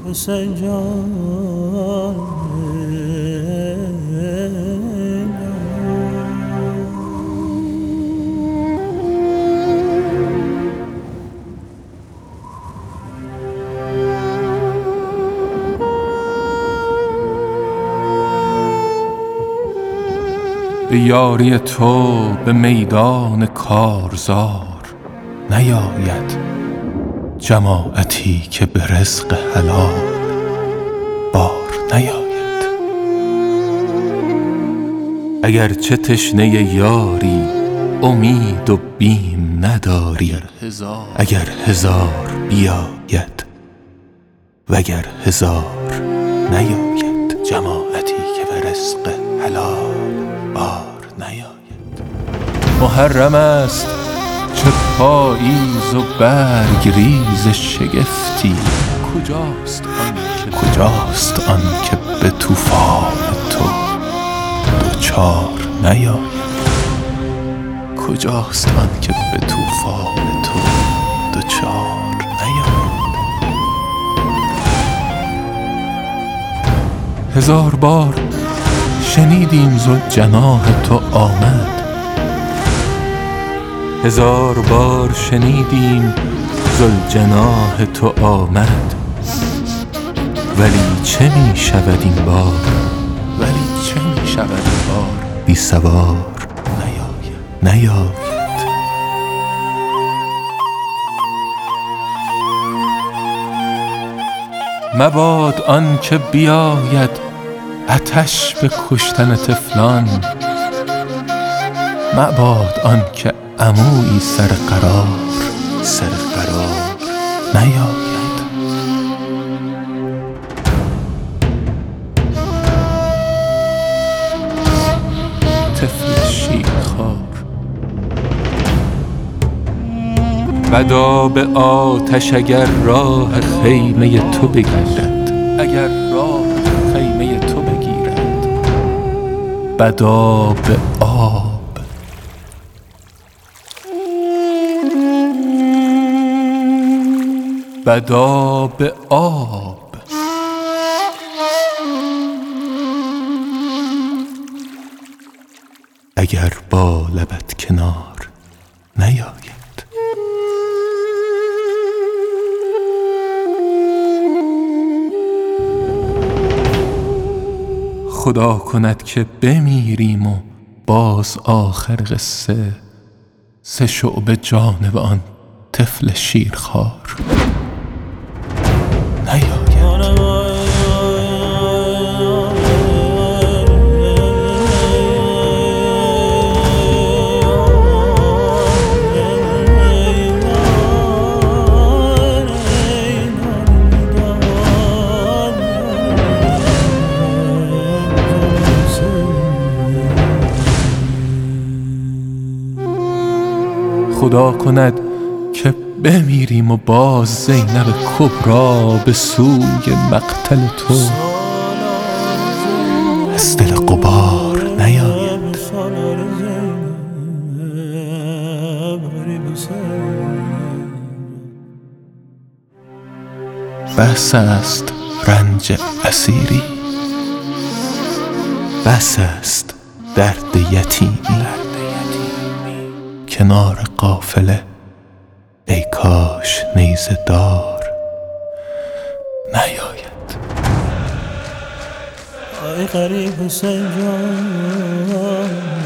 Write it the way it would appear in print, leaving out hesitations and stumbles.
حسین جان به یاری تو به میدان کارزار نیاید جماعتی که به رزق حلال بار نیاید. اگرچه تشنه یاری امید و بیم نداری، اگر هزار بیاید وگر هزار نیاید. جماعتی که به رزق حلال بار نیاید. محرم است چه پاییز و برگ ریز شگفتی، کجاست آن که به طوفان تو دوچار نیاید. کجاست آن که به طوفان تو دوچار نیاید. هزار بار شنیدیم ذوالجناح تو آمد، هزار بار شنیدیم ذوالجناح تو آمد، ولی چه می شود این بار، بی سوار نیاید. مباد آن که بیاید آتش به کشتن طفلان، مباد آن که عمویی سر قرار نیاید. طفل شیرخوار بدا به آتش اگر راه خیمه تو بگیرد، بدا به آب اگر با لبت کنار نیاید. خدا کند که بمیریم و باز آخر قصه سه شعبه جانب آن طفل شیرخوار نیاید. خدا کند که بمیریم و باز زینب کبری به سوی مقتل تو از دل غبار نیاید. بس است رنج اسیری، بس است درد یتیمی، کنار قافله ای کاش نیزه دار نیاید. ای غریب حسین جان